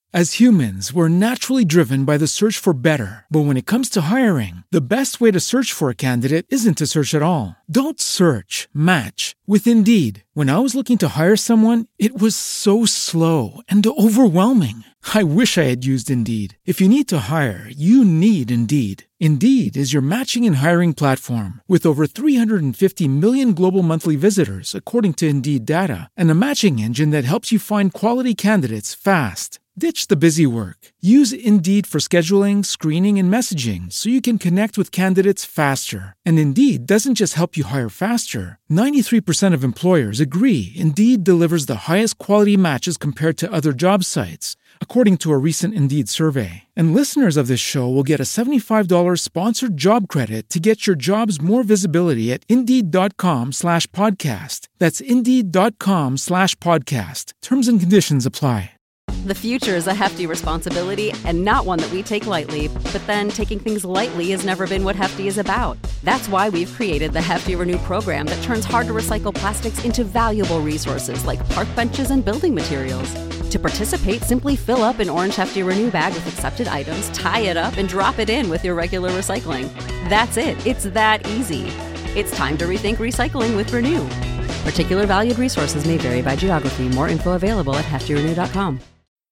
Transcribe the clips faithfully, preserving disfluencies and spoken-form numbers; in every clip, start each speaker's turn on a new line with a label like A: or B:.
A: As humans, we're naturally driven by the search for better. But when it comes to hiring, the best way to search for a candidate isn't to search at all. Don't search, match with Indeed. When I was looking to hire someone, it was so slow and overwhelming. I wish I had used Indeed. If you need to hire, you need Indeed. Indeed is your matching and hiring platform with over three hundred fifty million global monthly visitors, according to Indeed data, and a matching engine that helps you find quality candidates fast. Ditch the busy work. Use Indeed for scheduling, screening, and messaging so you can connect with candidates faster. And Indeed doesn't just help you hire faster. ninety-three percent of employers agree Indeed delivers the highest quality matches compared to other job sites, according to a recent Indeed survey. And listeners of this show will get a seventy-five dollars sponsored job credit to get your jobs more visibility at Indeed.com slash podcast. That's Indeed.com slash podcast. Terms and conditions apply.
B: The future is a hefty responsibility and not one that we take lightly. But then taking things lightly has never been what Hefty is about. That's why we've created the Hefty Renew program that turns hard-to-recycle plastics into valuable resources like park benches and building materials. To participate, simply fill up an orange Hefty Renew bag with accepted items, tie it up, and drop it in with your regular recycling. That's it. It's that easy. It's time to rethink recycling with Renew. Particular valued resources may vary by geography. More info available at hefty renew dot com.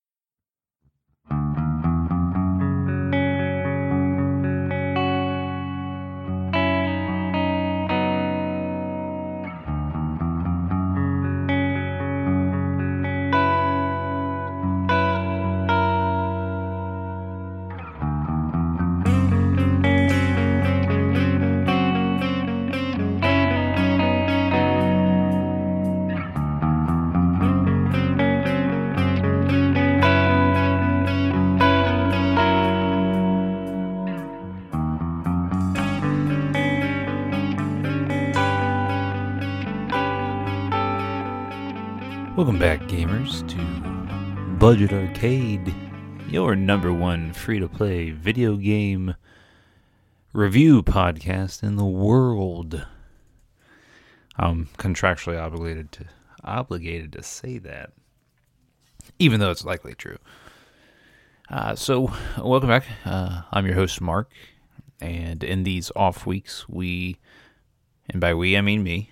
C: Welcome back, gamers, to Budget Arcade, your number one free-to-play video game review podcast in the world. I'm contractually obligated to obligated to say that, even though it's likely true. Uh, so, welcome back. Uh, I'm your host, Mark, and in these off weeks, we, and by we, I mean me,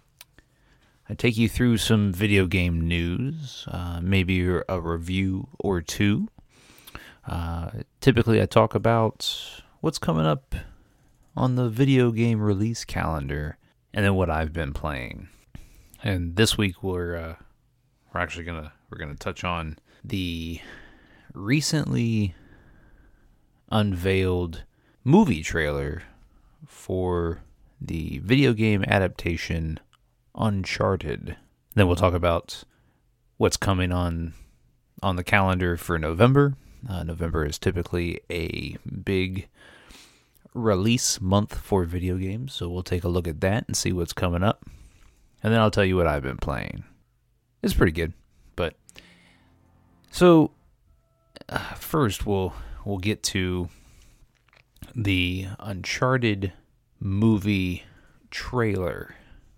C: I take you through some video game news, uh, maybe a review or two. Uh, typically, I talk about what's coming up on the video game release calendar, and then what I've been playing. And this week, we're uh, we're actually gonna we're gonna touch on the recently unveiled movie trailer for the video game adaptation Uncharted. Then we'll talk about what's coming on on the calendar for November. Uh, November is typically a big release month for video games, so we'll take a look at that and see what's coming up. And then I'll tell you what I've been playing. It's pretty good, but so uh, first we'll we'll get to the Uncharted movie trailer.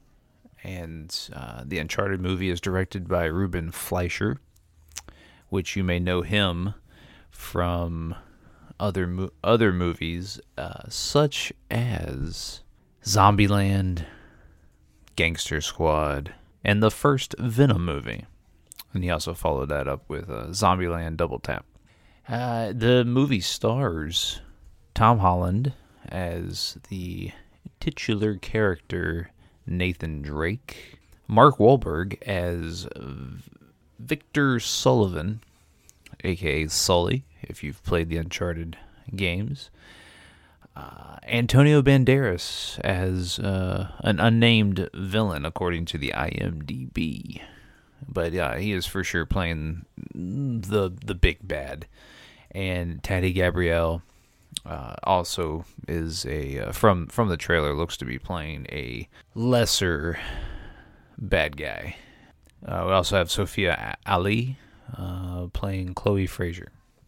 C: And uh, the Uncharted movie is directed by Ruben Fleischer, which you may know him from other mo- other movies, uh, such as Zombieland, Gangster Squad, and the first Venom movie. And he also followed that up with uh, Zombieland Double Tap. Uh, the movie stars Tom Holland as the titular character Nathan Drake, Mark Wahlberg as Victor Sullivan, aka Sully, if you've played the Uncharted games, uh, Antonio Banderas as uh, an unnamed villain, according to the I M D B. But yeah, he is for sure playing the the big bad. And Tati Gabrielle Uh, also is a uh, from from the trailer looks to be playing a lesser bad guy. Uh, we also have Sophia Ali uh, playing Chloe Fraser.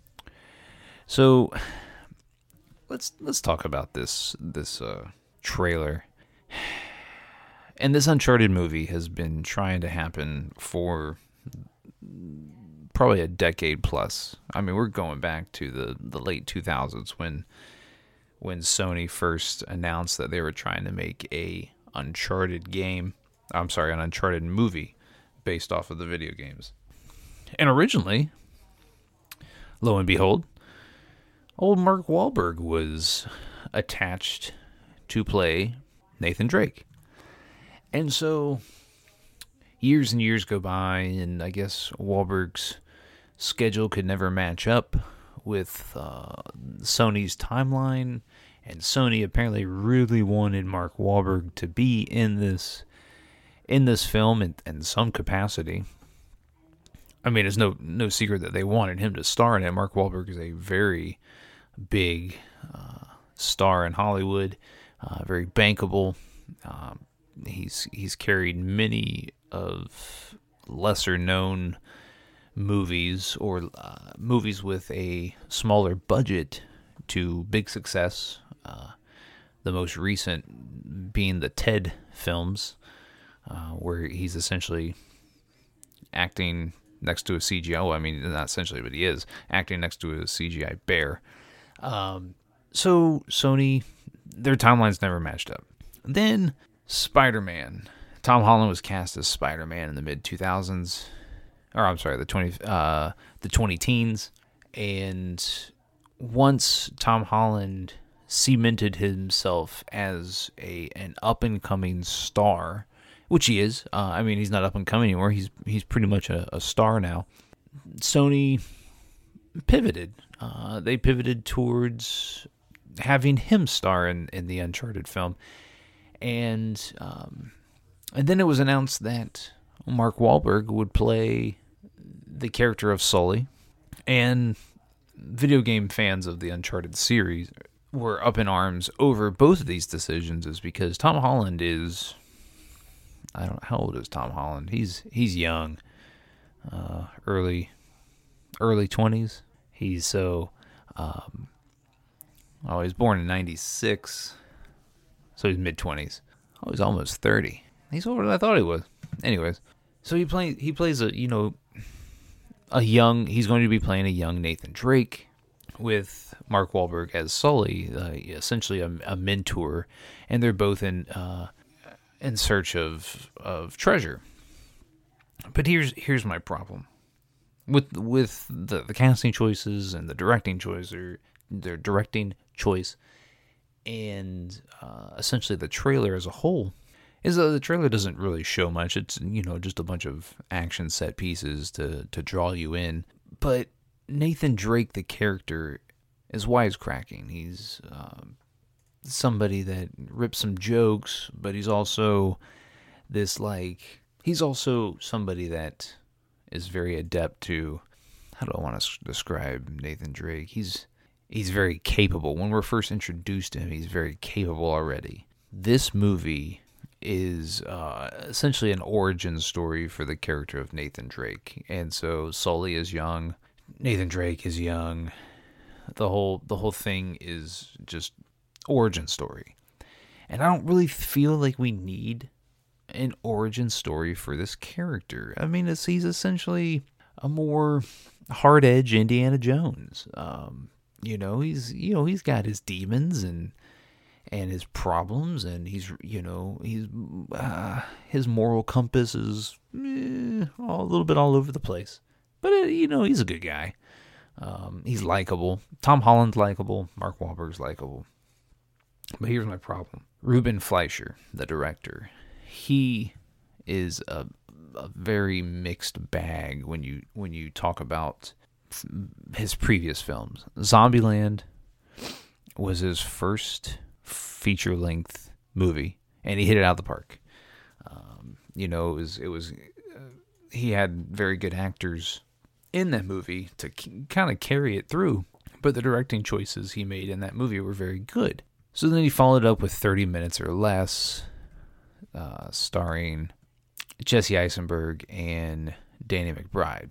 C: So let's let's talk about this this uh, trailer. And this Uncharted movie has been trying to happen for probably a decade plus. I mean, we're going back to the, the late two thousands when when Sony first announced that they were trying to make a Uncharted game. I'm sorry, an Uncharted movie based off of the video games. And originally, lo and behold, old Mark Wahlberg was attached to play Nathan Drake. And so years and years go by, and I guess Wahlberg's schedule could never match up with uh, Sony's timeline, and Sony apparently really wanted Mark Wahlberg to be in this in this film in, in some capacity. I mean, it's no no secret that they wanted him to star in it. Mark Wahlberg is a very big uh, star in Hollywood, uh, very bankable. Um, he's he's carried many of lesser known movies or uh, movies with a smaller budget to big success. Uh, the most recent being the Ted films, uh, where he's essentially acting next to a C G I. Oh, I mean, not essentially, but he is acting next to a C G I bear. Um, so Sony, their timelines never matched up. Then Spider-Man. Tom Holland was cast as Spider-Man in the mid two thousands, or I'm sorry, the twenty uh, the twenty teens. And once Tom Holland cemented himself as a an up and coming star, which he is. Uh, I mean, he's not up and coming anymore. He's he's pretty much a, a star now. Sony pivoted. Uh, they pivoted towards having him star in, in the Uncharted film. And um, and then it was announced that Mark Wahlberg would play the character of Sully. And video game fans of the Uncharted series were up in arms over both of these decisions, is because Tom Holland is... I don't know, how old is Tom Holland? He's he's young, uh, early early twenties. He's so, um, oh, he was born in ninety-six, so he's mid twenties. Oh, he's almost thirty. He's older than I thought he was. Anyways, so he play he plays a you know a young. He's going to be playing a young Nathan Drake with Mark Wahlberg as Sully, uh, essentially a, a mentor, and they're both in. Uh, in search of of treasure. But here's here's my problem. With with the, the casting choices and the directing choice or their directing choice and uh, essentially the trailer as a whole, is that the trailer doesn't really show much. It's, you know, just a bunch of action set pieces to, to draw you in. But Nathan Drake, the character, is wisecracking. He's um, somebody that rips some jokes, but he's also this, like, he's also somebody that is very adept to, how do I want to describe Nathan Drake? He's he's very capable. When we're first introduced to him, he's very capable already. This movie is uh, essentially an origin story for the character of Nathan Drake. And so Sully is young, Nathan Drake is young. The whole the whole thing is just origin story. And I don't really feel like we need an origin story for this character. I mean, it's, he's essentially a more hard-edged Indiana Jones. Um, you know, he's you know he's got his demons and and his problems, and he's you know he's uh, his moral compass is eh, all, a little bit all over the place. But uh, you know, he's a good guy. Um, he's likable. Tom Holland's likable. Mark Wahlberg's likable. But here's my problem. Ruben Fleischer, the director, he is a, a very mixed bag when you when you talk about his previous films. Zombieland was his first feature-length movie, and he hit it out of the park. Um, you know, it was it was uh, he had very good actors in that movie to k- kind of carry it through, but the directing choices he made in that movie were very good. So then he followed up with thirty minutes or less, uh, starring Jesse Eisenberg and Danny McBride,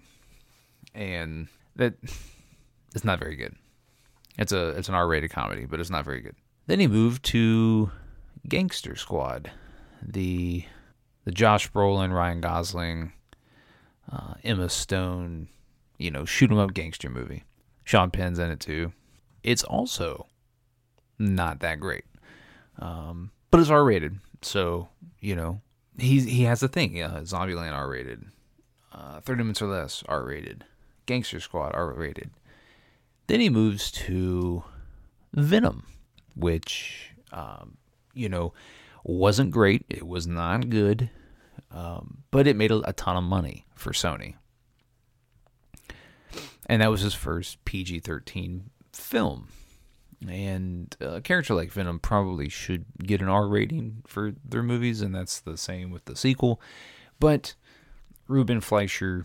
C: and that it's not very good. It's a it's an R-rated comedy, but it's not very good. Then he moved to Gangster Squad, the the Josh Brolin, Ryan Gosling, uh, Emma Stone, you know, shoot 'em up gangster movie. Sean Penn's in it too. It's also not that great. Um, but it's R-rated. So, you know, he, he has a thing. Yeah, Zombieland R-rated. Uh, thirty Minutes or Less R-rated. Gangster Squad R-rated. Then he moves to Venom, which, um, you know, wasn't great. It was not good. Um, but it made a, a ton of money for Sony. And that was his first P G thirteen film. And a character like Venom probably should get an R rating for their movies, and that's the same with the sequel. But Ruben Fleischer,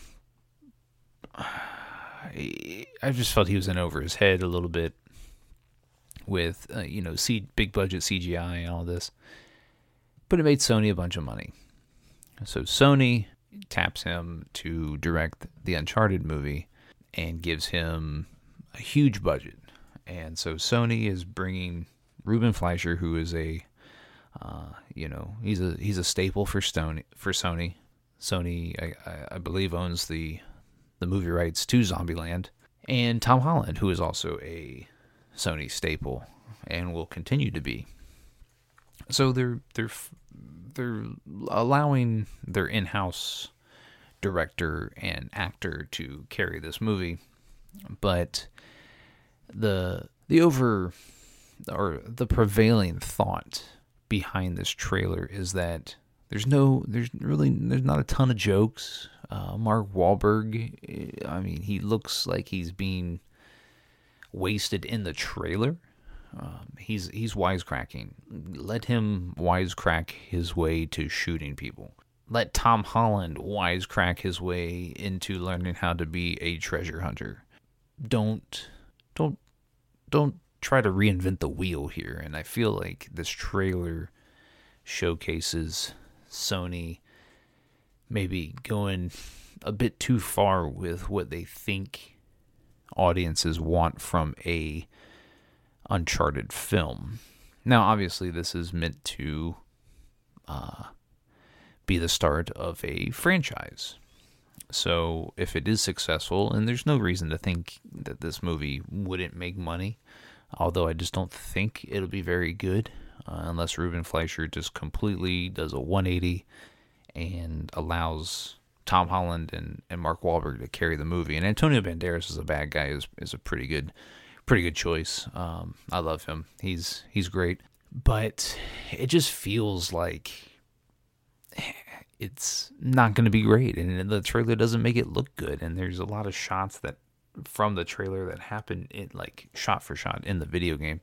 C: I just felt he was in over his head a little bit with, uh, you know, C- big budget C G I and all this. But it made Sony a bunch of money. So Sony taps him to direct the Uncharted movie and gives him a huge budget. And so Sony is bringing Ruben Fleischer, who is a, uh, you know, he's a he's a staple for Sony. For Sony, Sony, I, I believe, owns the the movie rights to Zombieland, and Tom Holland, who is also a Sony staple and will continue to be. So they're they're they're allowing their in-house director and actor to carry this movie, but the the over or the prevailing thought behind this trailer is that there's no there's really there's not a ton of jokes. Uh, Mark Wahlberg, I mean, he looks like he's being wasted in the trailer. Um, he's he's wisecracking. Let him wisecrack his way to shooting people. Let Tom Holland wisecrack his way into learning how to be a treasure hunter. Don't don't don't try to reinvent the wheel here. And I feel like this trailer showcases Sony maybe going a bit too far with what they think audiences want from a Uncharted film. Now, obviously, this is meant to uh, be the start of a franchise. So, if it is successful, and there's no reason to think that this movie wouldn't make money, although I just don't think it'll be very good, uh, unless Ruben Fleischer just completely does a one eighty and allows Tom Holland and, and Mark Wahlberg to carry the movie. And Antonio Banderas as a bad guy is is a pretty good pretty good choice. Um, I love him. He's he's great. But it just feels like it's not going to be great. And the trailer doesn't make it look good. And there's a lot of shots that from the trailer that happen in, like, shot for shot in the video game.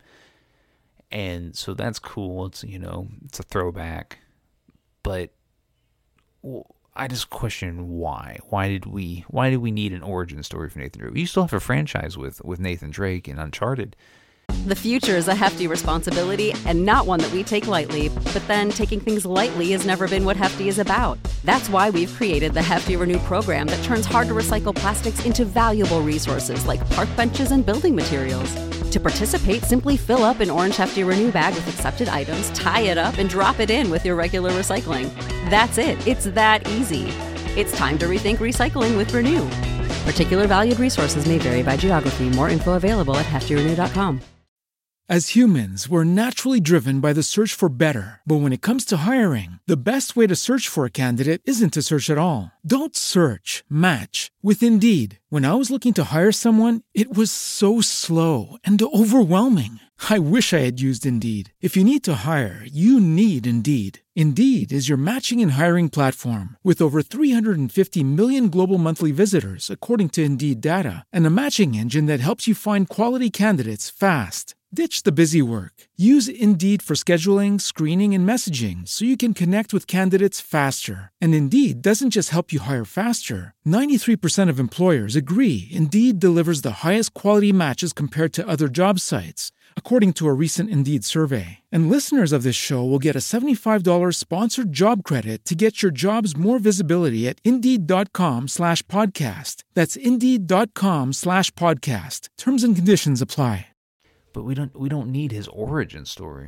C: And so that's cool. It's, you know, it's a throwback. But well, I just question why. Why did we why did we need an origin story for Nathan Drake? You still have a franchise with, with Nathan Drake and Uncharted.
B: The future is a hefty responsibility and not one that we take lightly. But then taking things lightly has never been what Hefty is about. That's why we've created the Hefty Renew program that turns hard-to-recycle plastics into valuable resources like park benches and building materials. To participate, simply fill up an orange Hefty Renew bag with accepted items, tie it up, and drop it in with your regular recycling. That's it. It's that easy. It's time to rethink recycling with Renew. Particular valued resources may vary by geography. More info available at hefty renew dot com.
A: As humans, we're naturally driven by the search for better. But when it comes to hiring, the best way to search for a candidate isn't to search at all. Don't search, match with Indeed. When I was looking to hire someone, it was so slow and overwhelming. I wish I had used Indeed. If you need to hire, you need Indeed. Indeed is your matching and hiring platform with over three hundred fifty million global monthly visitors, according to Indeed data, and a matching engine that helps you find quality candidates fast. Ditch the busy work. Use Indeed for scheduling, screening, and messaging so you can connect with candidates faster. And Indeed doesn't just help you hire faster. ninety-three percent of employers agree Indeed delivers the highest quality matches compared to other job sites, according to a recent Indeed survey. And listeners of this show will get a seventy-five dollars sponsored job credit to get your jobs more visibility at Indeed.com slash podcast. That's Indeed.com slash podcast. Terms and conditions apply.
C: But we don't we don't need his origin story.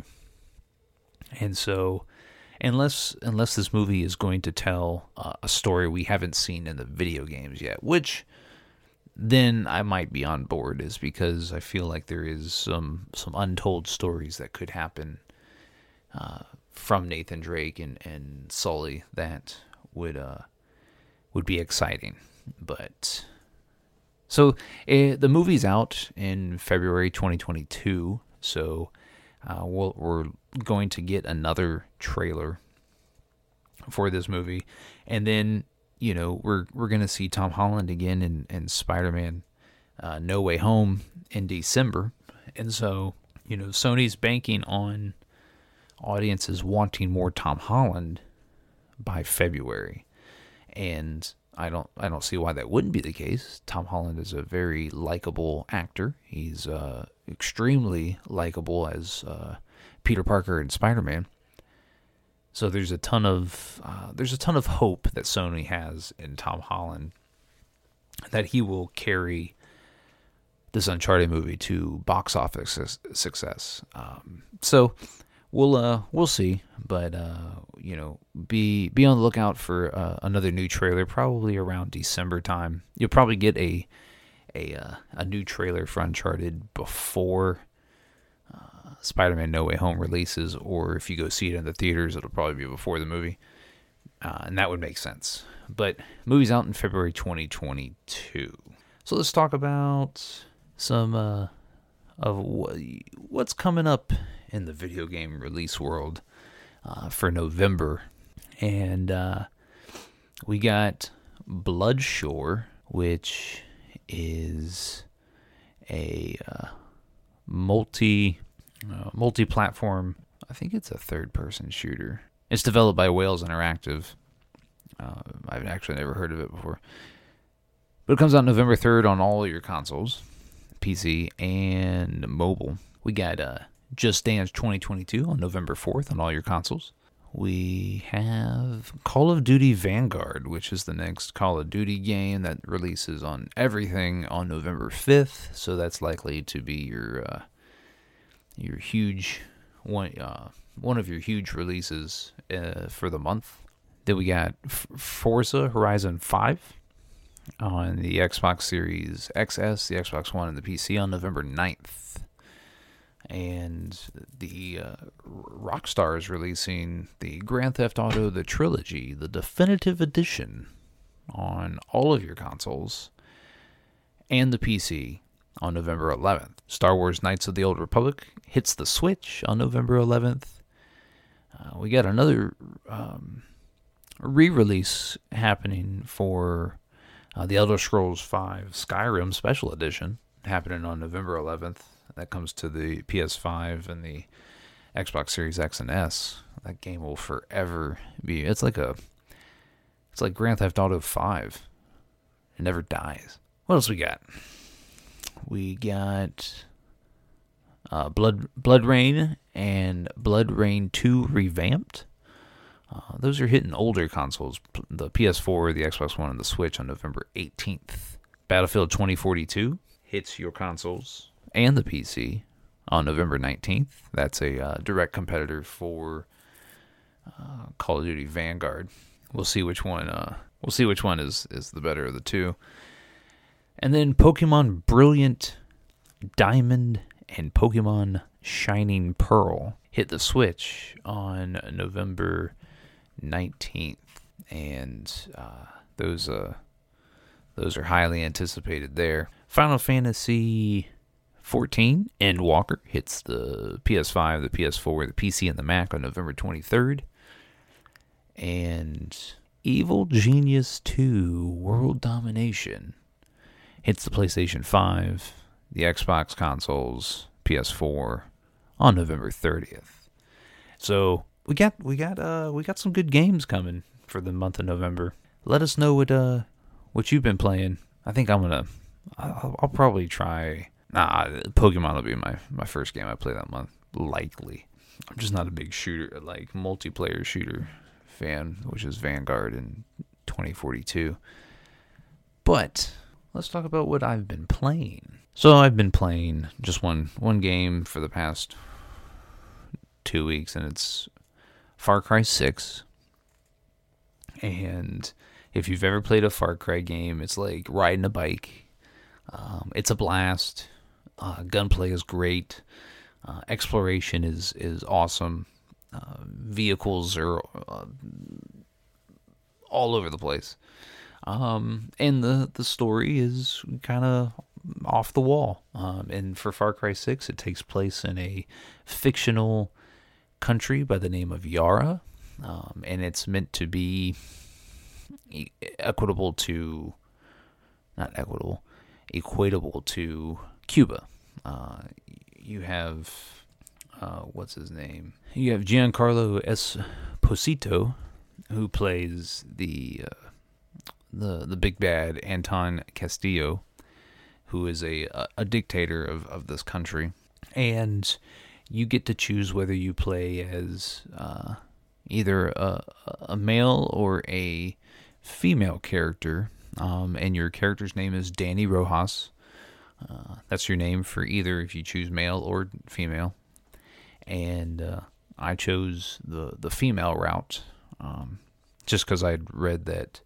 C: And so, unless unless this movie is going to tell uh, a story we haven't seen in the video games yet, which then I might be on board, is because I feel like there is some some untold stories that could happen uh, from Nathan Drake and, and Sully that would uh, would be exciting. But so uh, the movie's out in February twenty twenty-two, so uh, we'll, we're going to get another trailer for this movie, and then you know we're we're gonna see Tom Holland again in, in Spider-Man uh, No Way Home in December, and so you know Sony's banking on audiences wanting more Tom Holland by February, and I don't I don't see why that wouldn't be the case. Tom Holland is a very likable actor. He's uh, extremely likable as uh, Peter Parker in Spider-Man. So there's a ton of uh, there's a ton of hope that Sony has in Tom Holland, that he will carry this Uncharted movie to box office success. Um, so we'll uh, we'll see, but uh, you know, be be on the lookout for uh, another new trailer probably around December time. You'll probably get a a uh, a new trailer for Uncharted before Spider-Man No Way Home releases, or if you go see it in the theaters, it'll probably be before the movie, uh, and that would make sense. But movie's out in February twenty twenty-two. So let's talk about some uh, of what, what's coming up in the video game release world uh, for November, and uh, we got Bloodshore, which is a uh, multi Uh, multi-platform, I think it's a third-person shooter. It's developed by Wales Interactive. Uh, I've actually never heard of it before. But it comes out November third on all your consoles, P C and mobile. We got uh, Just Dance twenty twenty-two on November fourth on all your consoles. We have Call of Duty Vanguard, which is the next Call of Duty game that releases on everything on November fifth. So that's likely to be your... Uh, Your huge one, uh, one of your huge releases uh, for the month. Then we got F- Forza Horizon five on the Xbox Series X S, the Xbox One, and the P C on November ninth. And the uh, Rockstar is releasing the Grand Theft Auto The Trilogy, the definitive edition, on all of your consoles and the P C on November eleventh. Star Wars Knights of the Old Republic hits the Switch on November eleventh. Uh, we got another um, re-release happening for uh, the Elder Scrolls five Skyrim Special Edition, happening on November eleventh. That comes to the P S five and the Xbox Series X and S. That game will forever be... It's like a... It's like Grand Theft Auto five. It never dies. What else we got? We got uh, Blood Blood Rain and Blood Rain two Revamped. Uh, those are hitting older consoles, the P S four, the Xbox One, and the Switch on November eighteenth. Battlefield twenty forty-two hits your consoles and the P C on November nineteenth. That's a uh, direct competitor for uh, Call of Duty Vanguard. We'll see which one. Uh, we'll see which one is is the better of the two. And then Pokemon Brilliant Diamond and Pokemon Shining Pearl hit the Switch on November nineteenth. And uh, those uh, those are highly anticipated there. Final Fantasy fourteen Endwalker hits the P S five, the P S four, the P C, and the Mac on November twenty-third. And Evil Genius two World Domination hits the PlayStation five, the Xbox consoles, P S four on November thirtieth. So we got we got uh we got some good games coming for the month of November. Let us know what uh what you've been playing. I think I'm gonna I'll, I'll probably try. Nah, Pokemon will be my my first game I play that month, likely. I'm just not a big shooter, like multiplayer shooter fan, which is Vanguard and twenty forty-two. But let's talk about what I've been playing. So I've been playing just one one game for the past two weeks, and it's Far Cry six. And if you've ever played a Far Cry game, it's like riding a bike. Um, it's a blast. Uh, gunplay is great. Uh, exploration is is awesome. Uh, vehicles are uh, all over the place. Um, and the, the story is kind of off the wall. Um, and for Far Cry six, it takes place in a fictional country by the name of Yara. Um, and it's meant to be equitable to, not equitable, equatable to Cuba. Uh, you have, uh, what's his name? You have Giancarlo Esposito, who plays the uh, the the big bad Anton Castillo, who is a a dictator of, of this country, and you get to choose whether you play as uh, either a, a male or a female character, um, and your character's name is Danny Rojas. Uh, that's your name for either if you choose male or female, and uh, I chose the the female route, um, just because I'd read that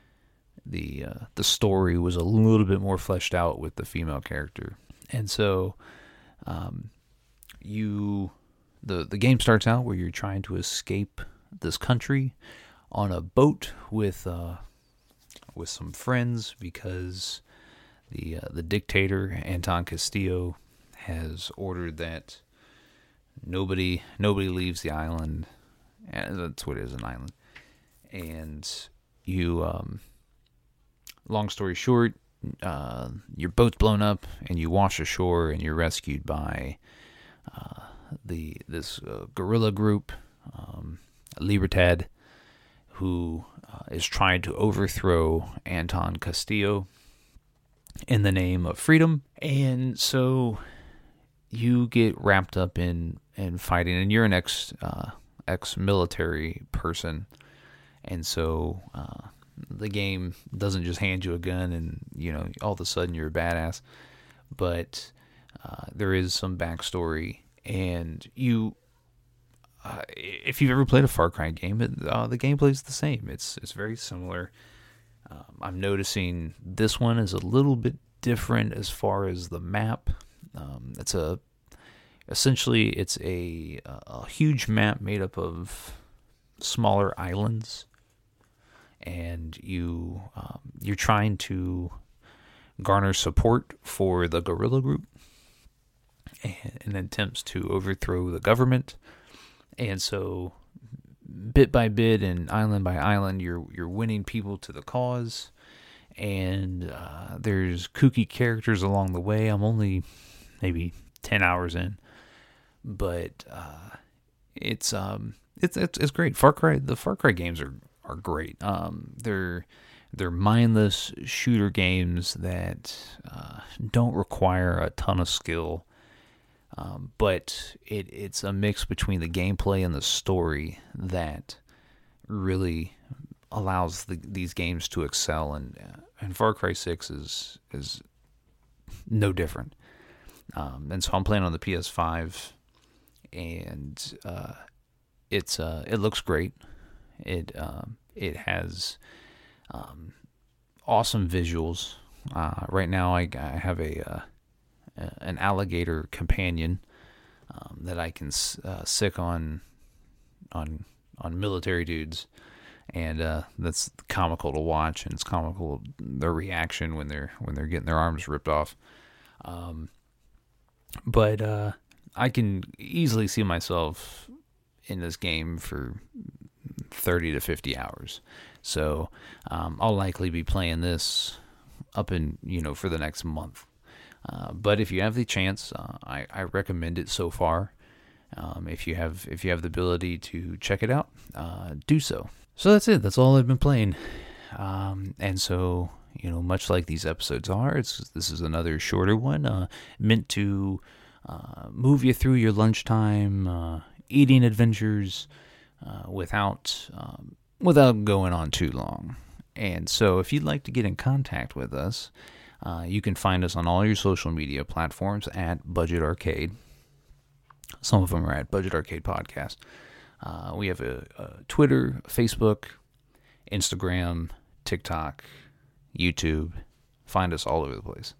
C: the uh, the story was a little bit more fleshed out with the female character, and so um, you the the game starts out where you're trying to escape this country on a boat with uh, with some friends because the uh, the dictator Anton Castillo has ordered that nobody nobody leaves the island, and that's what it is, an island, and you. Um, Long story short, uh, your boat's blown up, and you wash ashore, and you're rescued by uh, the this uh, guerrilla group, um, Libertad, who uh, is trying to overthrow Anton Castillo in the name of freedom. And so you get wrapped up in, in fighting, and you're an ex uh, ex-military person, and so. Uh, The game doesn't just hand you a gun and, you know, all of a sudden you're a badass. But uh, there is some backstory. And you, uh, if you've ever played a Far Cry game, it, uh, the gameplay is the same. It's it's very similar. Um, I'm noticing this one is a little bit different as far as the map. Um, it's a, essentially, it's a, a huge map made up of smaller islands. And you um, you're trying to garner support for the guerrilla group in attempts to overthrow the government. And so, bit by bit and island by island, you're you're winning people to the cause. And uh, there's kooky characters along the way. I'm only maybe ten hours in, but uh, it's um it's it's it's great. Far Cry the Far Cry games are. are great. Um, they're they're mindless shooter games that uh, don't require a ton of skill, um, but it it's a mix between the gameplay and the story that really allows the, these games to excel. And uh, and Far Cry six is is no different. Um, and so I'm playing on the P S five, and uh, it's uh, it looks great. It um, it has um, awesome visuals. Uh, right now, I, I have a uh, an alligator companion um, that I can uh, sick on on on military dudes, and uh, that's comical to watch. And it's comical their reaction when they're when they're getting their arms ripped off. Um, but uh, I can easily see myself in this game for thirty to fifty hours. So um, I'll likely be playing this up in, you know, for the next month. Uh, but if you have the chance, uh, I, I recommend it so far. Um, if you have if you have the ability to check it out, uh, do so. So that's it. That's all I've been playing. Um, and so, you know, much like these episodes are, it's this is another shorter one, uh, meant to uh, move you through your lunchtime uh, eating adventures uh, without um, without going on too long. And so, if you'd like to get in contact with us, uh, you can find us on all your social media platforms at Budget Arcade. Some of them are at Budget Arcade Podcast. Uh, we have a, a Twitter, Facebook, Instagram, TikTok, YouTube. Find us all over the place.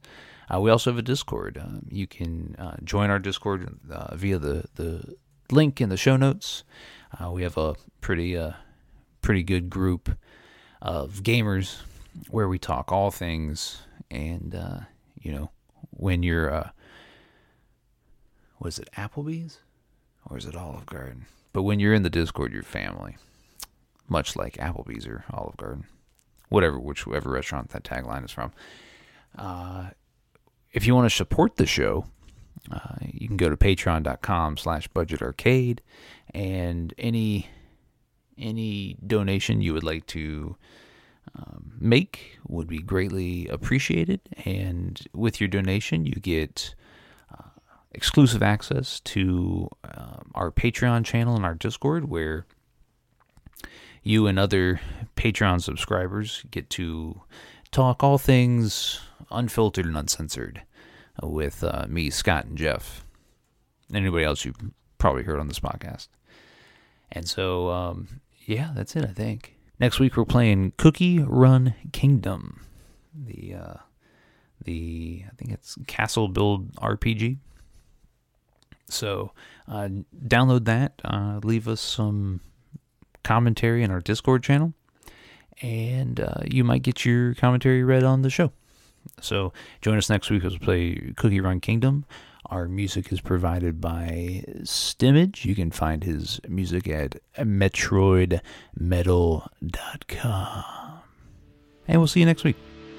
C: Uh, we also have a Discord. Um, you can uh, join our Discord uh, via the, the link in the show notes. Uh, we have a pretty uh, pretty good group of gamers where we talk all things. And, uh, you know, when you're, uh, what is it, Applebee's? Or is it Olive Garden? But when you're in the Discord, you're family. Much like Applebee's or Olive Garden. Whatever, whichever restaurant that tagline is from. Uh, if you want to support the show, uh, you can go to patreon.com slash budget arcade. And any, any donation you would like to um, make would be greatly appreciated. And with your donation, you get uh, exclusive access to um, our Patreon channel and our Discord, where you and other Patreon subscribers get to talk all things unfiltered and uncensored with uh, me, Scott, and Jeff. Anybody else you've probably heard on this podcast. And so, um, yeah, that's it, I think. Next week we're playing Cookie Run Kingdom. The, uh, the I think it's Castle Build R P G. So, uh, download that. Uh, leave us some commentary in our Discord channel, and uh, you might get your commentary read on the show. So join us next week as we play Cookie Run Kingdom. Our music is provided by Stimage. You can find his music at metroid metal dot com. And we'll see you next week.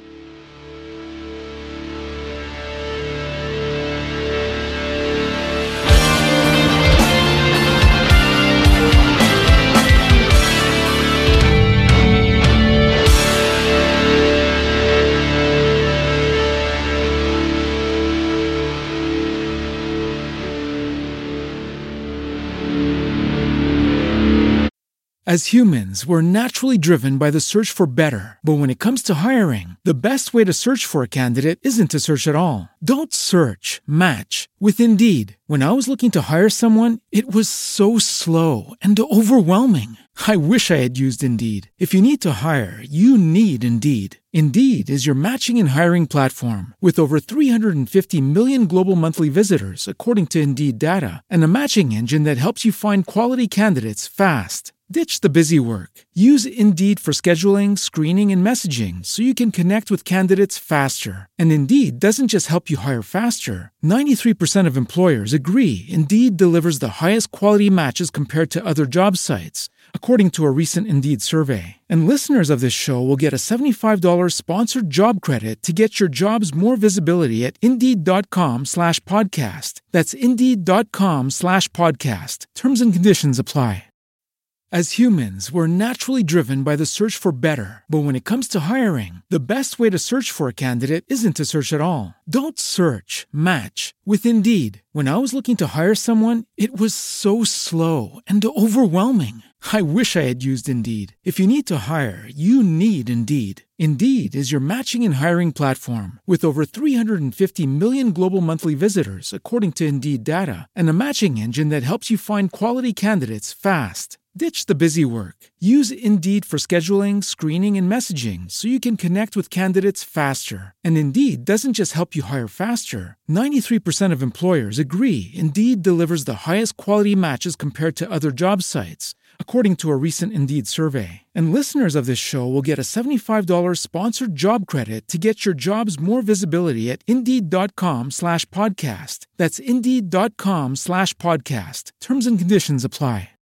A: As humans, we're naturally driven by the search for better. But when it comes to hiring, the best way to search for a candidate isn't to search at all. Don't search, match with Indeed. When I was looking to hire someone, it was so slow and overwhelming. I wish I had used Indeed. If you need to hire, you need Indeed. Indeed is your matching and hiring platform with over three hundred fifty million global monthly visitors, according to Indeed data, and a matching engine that helps you find quality candidates fast. Ditch the busy work. Use Indeed for scheduling, screening, and messaging so you can connect with candidates faster. And Indeed doesn't just help you hire faster. ninety-three percent of employers agree Indeed delivers the highest quality matches compared to other job sites, according to a recent Indeed survey. And listeners of this show will get a seventy-five dollars sponsored job credit to get your jobs more visibility at Indeed.com slash podcast. That's Indeed.com slash podcast. Terms and conditions apply. As humans, we're naturally driven by the search for better. But when it comes to hiring, the best way to search for a candidate isn't to search at all. Don't search, match with Indeed. When I was looking to hire someone, it was so slow and overwhelming. I wish I had used Indeed. If you need to hire, you need Indeed. Indeed is your matching and hiring platform with over three hundred fifty million global monthly visitors, according to Indeed data, and a matching engine that helps you find quality candidates fast. Ditch the busy work. Use Indeed for scheduling, screening, and messaging so you can connect with candidates faster. And Indeed doesn't just help you hire faster. ninety-three percent of employers agree Indeed delivers the highest quality matches compared to other job sites, according to a recent Indeed survey. And listeners of this show will get a seventy-five dollars sponsored job credit to get your jobs more visibility at Indeed.com slash podcast. That's Indeed.com slash podcast. Terms and conditions apply.